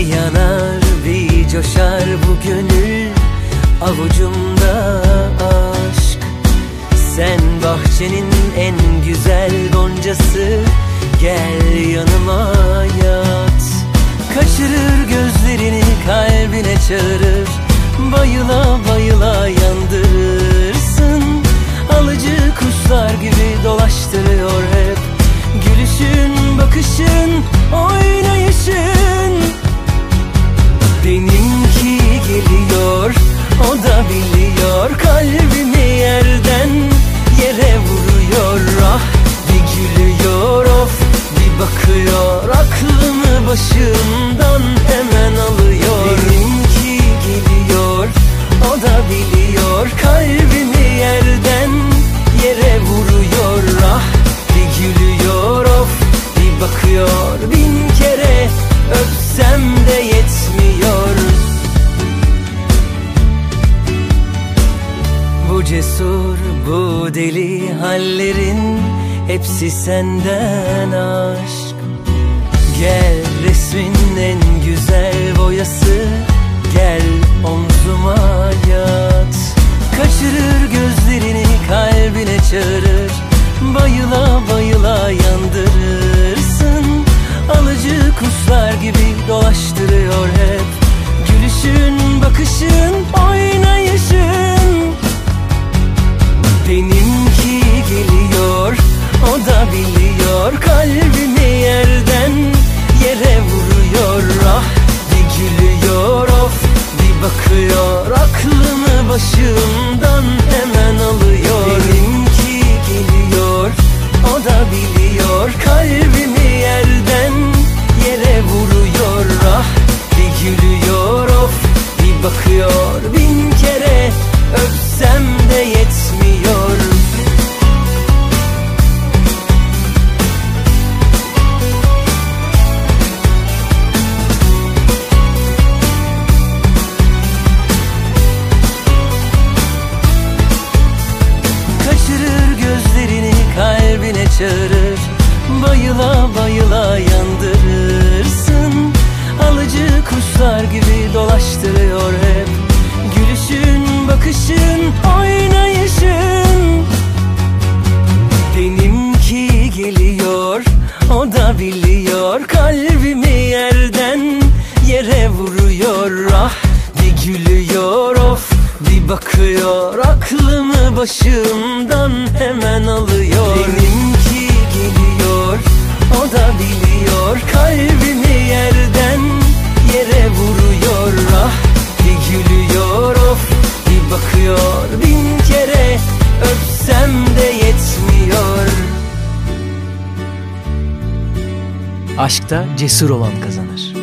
Bir yanar bir coşar bu gönül, avucumda aşk. Sen bahçenin en güzel goncası, gel yanıma yat. Kaçırır gözlerini, kalbine çağırır, bayıla bayıla yandırırsın. Alıcı kuşlar gibi dolaştırıyor hep gülüşün, bakışın, oynayışın. Benimki geliyor, o da biliyor, kalbimi yerden yere vuruyor. Ah, bir gülüyor, of, bir bakıyor, aklımı başımdan hemen alıyor. Benimki geliyor, o da biliyor, kalbimi yerden yere vuruyor. Ah, bir gülüyor, of, bir bakıyor, bin kere öpsem de yetmiyor. Bu cesur, bu deli hallerin hepsi senden aşk. Gel resmin en güzel boyası, gel omzuma yat. Kaçırır gözlerini, kalbine çağırır, bayıla bayıla yandırırsın. Alıcı kuşlar gibi dolaştırıyor hep gülüşün, bakışın, oynayışın. Benimki geliyor, o da biliyor, kalbimi yerden yere vuruyor. Ah, bir gülüyor, of, bir bakıyor, aklımı başımdan hemen alıyor. Benimki geliyor, o da biliyor, kalbimi yerden yere vuruyor. Ah, bir gülüyor, of, bir bakıyor, bin kere öpsem de yetmiyor. Kaçırır gözlerini, kalbine çağırır, bayıla bayıla yandırırsın. Alıcı kuşlar gibi dolaştırıyor hep gülüşün, bakışın, oynayışın. Benimki geliyor, o da biliyor, kalbimi yerden yere vuruyor. Ah, bir gülüyor, of, bir bakıyor, aklımı başımdan hemen alıyor. Benimki geliyor, o da biliyor, kalbimi yerden yere vuruyor. Ah, bir gülüyor, of, bir bakıyor, bin kere öpsem de yetmiyor. Aşkta cesur olan kazanır.